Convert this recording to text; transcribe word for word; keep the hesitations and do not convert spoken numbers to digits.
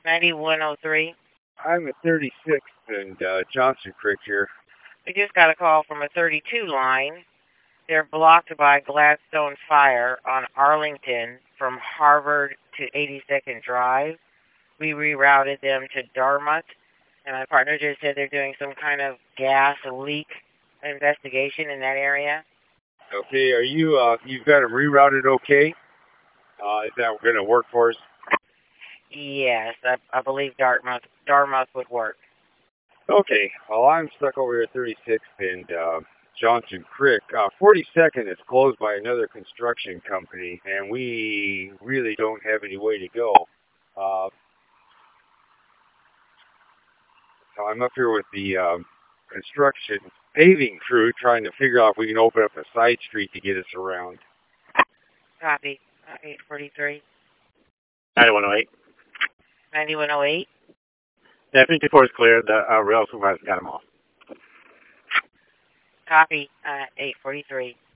ninety-one oh three. I'm at thirty-sixth and uh, Johnson Creek here. We just got a call from a thirty-two line. They're blocked by Gladstone Fire on Arlington from Harvard to eighty-second Drive. We rerouted them to Dartmouth, and my partner just said they're doing some kind of gas leak investigation in that area. Okay, are you, uh, you've got them rerouted okay? Uh, is that going to work for us? Yes, I, I believe Dartmouth, Dartmouth would work. Okay, well, I'm stuck over here at thirty-sixth and uh, Johnson Creek. Uh, forty-second is closed by another construction company, and we really don't have any way to go. Uh, so I'm up here with the um, construction paving crew trying to figure out if we can open up a side street to get us around. Copy. eight forty-three. ninety-one oh eight. ninety-one oh eight. Yeah, fifty-four is clear. The uh, rail supervisor got them off. Copy. Uh, eight forty-three.